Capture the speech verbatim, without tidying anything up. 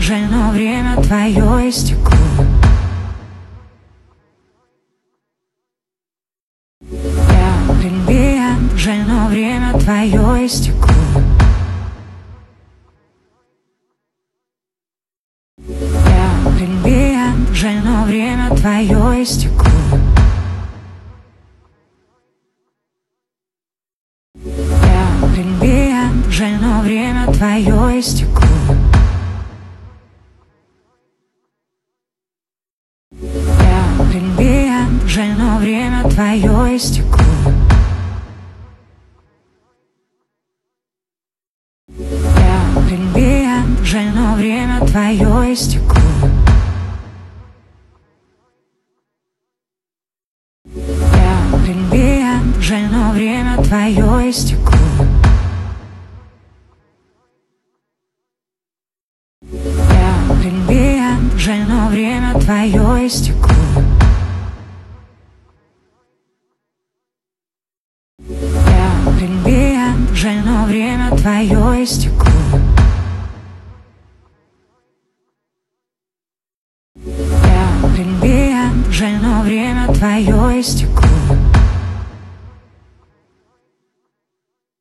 жаль, но время твое истекло. Я лесбиян, жаль, но время твое истекло. Я лесбиян, жаль, но время твое истекло. Я лесбиян, жаль, но время твое истекло. Я лесбиян, жаль, но время твое истекло. Я лесбиян, жаль, но время твое истекло. Я лесбиян, жаль, но время твое истекло. Я лесбиян, жаль, но время твое истекло. Я лесбиян, жаль, но время твое истекло. Я лесбиян, жаль, но время твое истекло.